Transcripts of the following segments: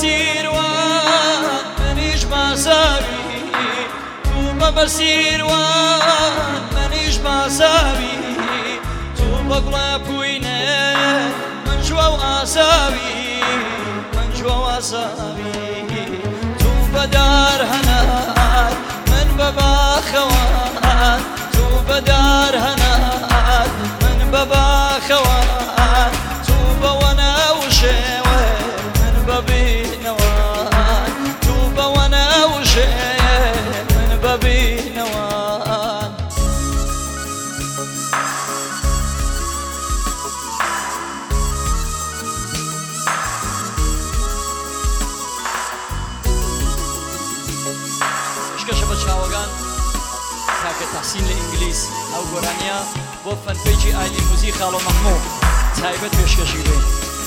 بەسیروان منیش ماساوی تو بەسیروان منیش ماساوی تو بەگوڵە پوینە من جوە و ئاساوی من جوە و ئاساوی تو بەدار هەنار من بەباخەوان تو بەدار هەنار من بەباخەوان تو بەوەنە وشێوە من بەبینەوان تو بەوەنە وشێ من بەبینەوان شکەشە بە چاوەگان کاکە تەحسین لە ئینگلیس ئەو گۆرانیە بۆ فەنپێکی ئایلی موزیک خاڵۆ مەحموود تایبەت پێشکەشی بێ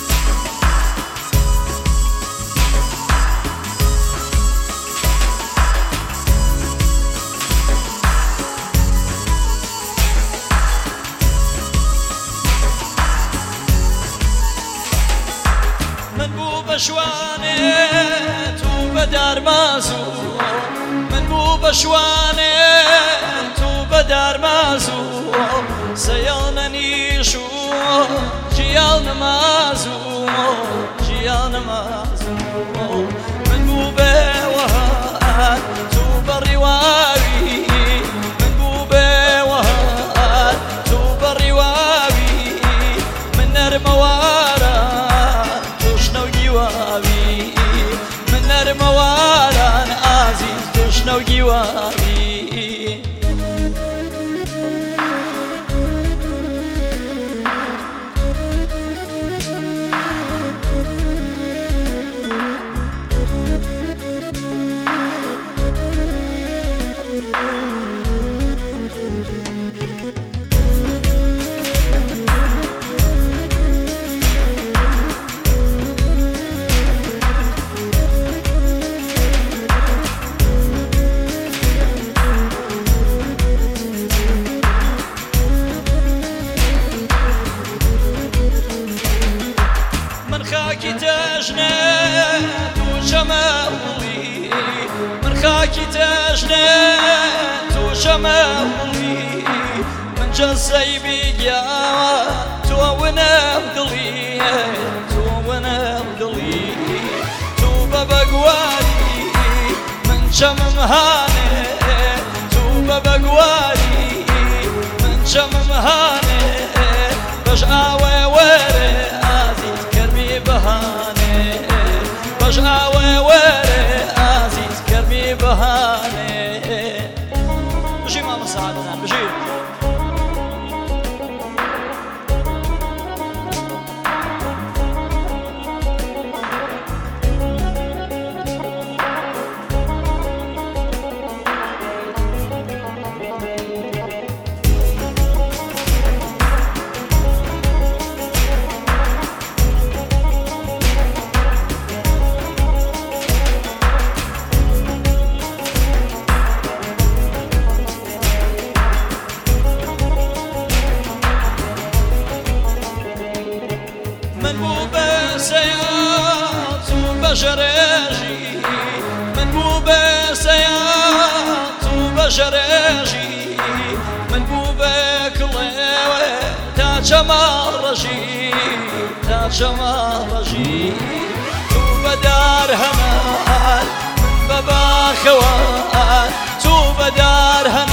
من بوو بە شوانێ تو بەدار مازوو من بوو بە شوانێ تو بەدار مازوو سەیاڵ نەنیشوو ژیاڵ نەمازوو ژیاڵ نەمازوو من بوو بێوەهات تو بەڕیواوی من بوو بێوەهات تو بەڕیواوی من نەرمەوارە توشنە و گیواوی من نەرمەواران ئازیز توشنە و گیواوی خاکی تەژنێ تو شەمەوڵی من خاکی تەژنێ تو شەمەوڵی من جەسەی بیگیاوە تۆ ونەم دڵی تۆ ونەم دڵی تو بە بەگواری من چەمم هانێ تو بە بەگواری من چەمم هانێ بەش ئاوێ وەرێ بهانه باش آوه وره عزیز کرمی بهانه بشی ماما سعادتان بشی من بوو بە سەیات و بەژەرێژی من بوو بە سەیات و بەژەرێژی من بوو بە کڵێوە تا چەماڕەژی تا چەماڕەژی تو بەدار هەمان من بە باخەوان تو بەدار هەمان